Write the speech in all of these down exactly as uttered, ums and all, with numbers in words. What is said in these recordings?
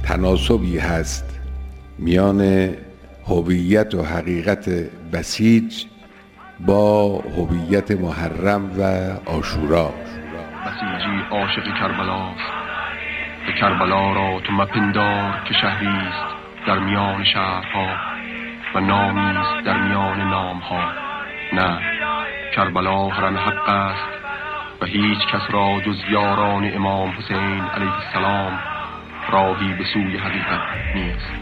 تناسبی هست میان هویت و حقیقت بسیج با هویت محرم و عاشورا. بسیجی عاشق کربلاست، به کربلا را تو مپندار که شهریست در میان شهرها و نامیست در میان نامها. نه، کربلا حرم حق است و هیچ کس را جز یاران امام حسین علیه السلام راهی به سوی حقیقت نیست.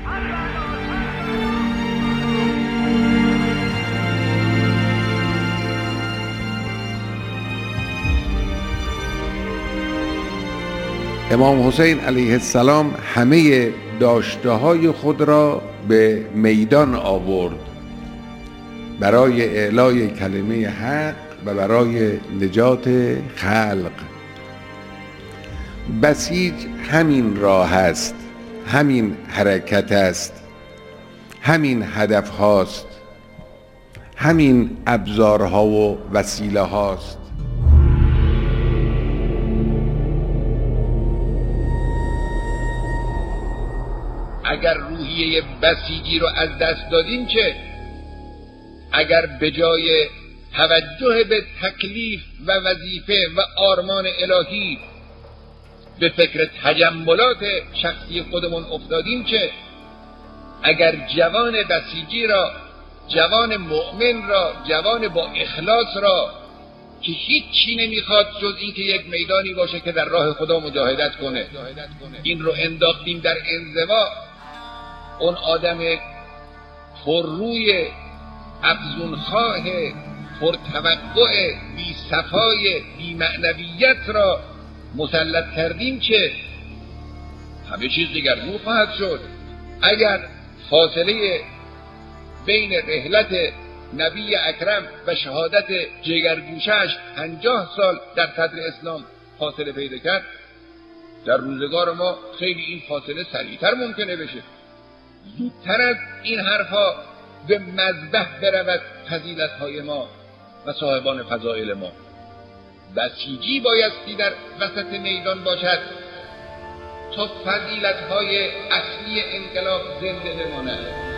امام حسین علیه السلام همه داشته‌های خود را به میدان آورد برای اعلای کلمه حق و برای نجات خلق. بسیج همین راه است، همین حرکت است، همین هدف هاست، همین ابزارها و وسیله هاست. اگر روحیه بسیجی رو از دست دادیم چه؟ اگر به جای توجه به تکلیف و وظیفه و آرمان الهی به فکر تجملات شخصی خودمون افتادیم چه؟ اگر جوان بسیجی را، جوان مؤمن را، جوان با اخلاص را که هیچ چی نمیخواد جز این که یک میدانی باشه که در راه خدا مجاهدت کنه، این رو انداختیم در انزوا، اون آدم پرروی افزونخواه پرتوقع بی صفای بی معنویت را مسلط کردیم چه؟ همه چیز دیگرگون خواهد شد. اگر فاصله بین رحلت نبی اکرم و شهادت جگرگوشه‌اش پنجاه سال در صدر اسلام فاصله پیدا کرد، در روزگار ما خیلی این فاصله سریعتر ممکنه بشه. زودتر از این حرفا به مذبح برود فضیلت‌های ما و صاحبان فضائل ما. بسیجی بایستی در وسط میدان باشد تا فضیلت‌های اصلی انقلاب زنده بماند.